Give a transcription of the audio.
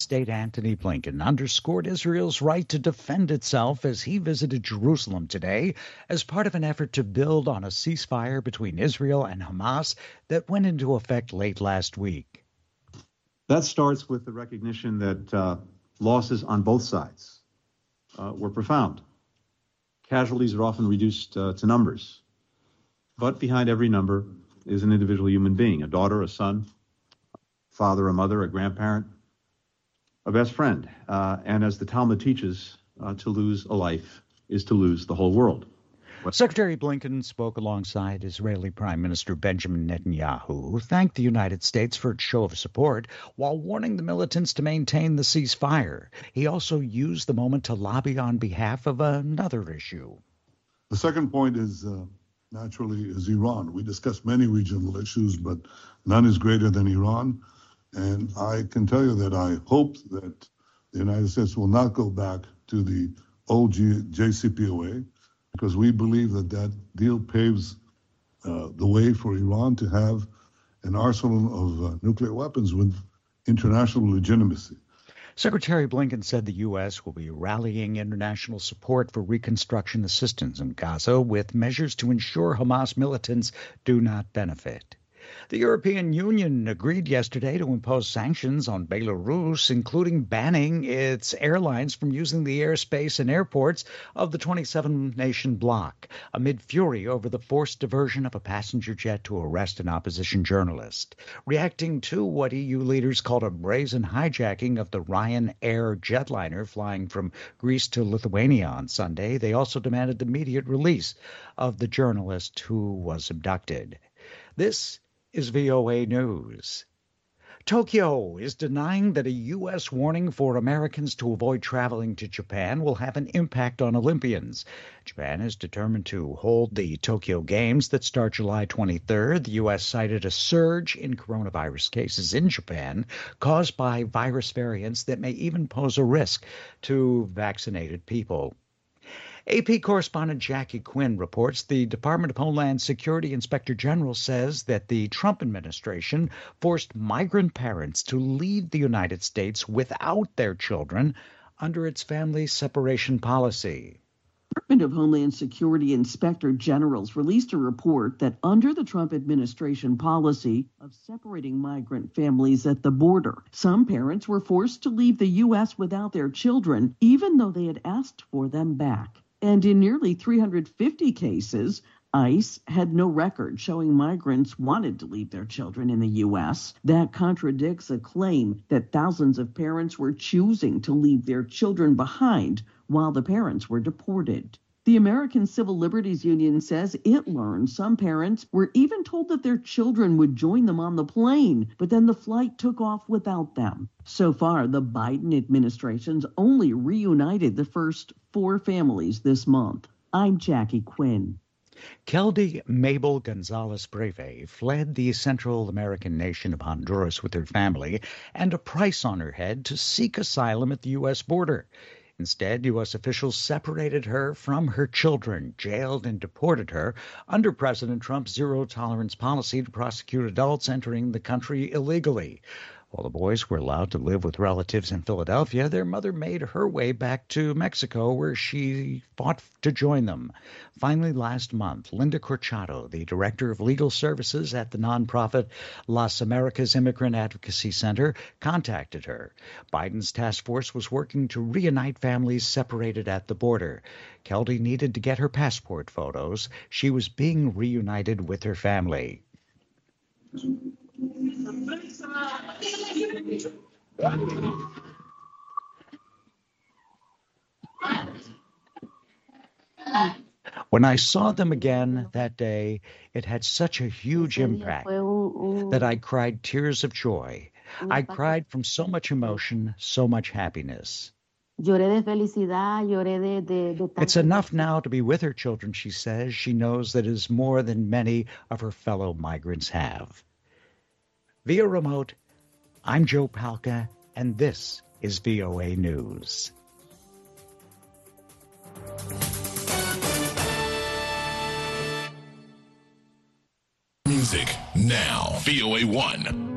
State Antony Blinken underscored Israel's right to defend itself as he visited Jerusalem today as part of an effort to build on a ceasefire between Israel and Hamas that went into effect late last week. That starts with the recognition that losses on both sides were profound. Casualties are often reduced to numbers, but behind every number is an individual human being, a daughter, a son, a father, a mother, a grandparent, a best friend. And as the Talmud teaches, to lose a life is to lose the whole world. Secretary Blinken spoke alongside Israeli Prime Minister Benjamin Netanyahu, who thanked the United States for its show of support while warning the militants to maintain the ceasefire. He also used the moment to lobby on behalf of another issue. The second point is naturally is Iran. We discussed many regional issues, but none is greater than Iran. And I can tell you that I hope that the United States will not go back to the old JCPOA, because we believe that that deal paves the way for Iran to have an arsenal of nuclear weapons with international legitimacy. Secretary Blinken said the U.S. will be rallying international support for reconstruction assistance in Gaza with measures to ensure Hamas militants do not benefit. The European Union agreed yesterday to impose sanctions on Belarus, including banning its airlines from using the airspace and airports of the 27-nation bloc, amid fury over the forced diversion of a passenger jet to arrest an opposition journalist. Reacting to what EU leaders called a brazen hijacking of the Ryanair jetliner flying from Greece to Lithuania on Sunday, they also demanded the immediate release of the journalist who was abducted. This is VOA News. Tokyo is denying that a U.S. warning for Americans to avoid traveling to Japan will have an impact on Olympians. Japan is determined to hold the Tokyo Games that start July 23rd. The U.S. cited a surge in coronavirus cases in Japan caused by virus variants that may even pose a risk to vaccinated people. AP correspondent Jackie Quinn reports the Department of Homeland Security Inspector General says that the Trump administration forced migrant parents to leave the United States without their children under its family separation policy. Department of Homeland Security Inspector Generals released a report that under the Trump administration policy of separating migrant families at the border, some parents were forced to leave the U.S. without their children, even though they had asked for them back. And in nearly 350 cases, ICE had no record showing migrants wanted to leave their children in the U.S. That contradicts a claim that thousands of parents were choosing to leave their children behind while the parents were deported. The American Civil Liberties Union says it learned some parents were even told that their children would join them on the plane, but then the flight took off without them. So far, the Biden administration's only reunited the first 4 families this month. I'm Jackie Quinn. Keldy Mabel Gonzalez Breve fled the Central American nation of Honduras with her family and a price on her head to seek asylum at the U.S. border. Instead, U.S. officials separated her from her children, jailed and deported her under President Trump's zero-tolerance policy to prosecute adults entering the country illegally. While the boys were allowed to live with relatives in Philadelphia, their mother made her way back to Mexico, where she fought to join them. Finally, last month, Linda Corchado, the director of legal services at the nonprofit Las Americas Immigrant Advocacy Center, contacted her. Biden's task force was working to reunite families separated at the border. Keldy needed to get her passport photos. She was being reunited with her family. When I saw them again that day, it had such a huge impact that I cried tears of joy. I cried from so much emotion, so much happiness. It's enough now to be with her children, she says. She knows that it is more than many of her fellow migrants have. Via remote, I'm Joe Palca, and this is VOA News. Music now. VOA 1.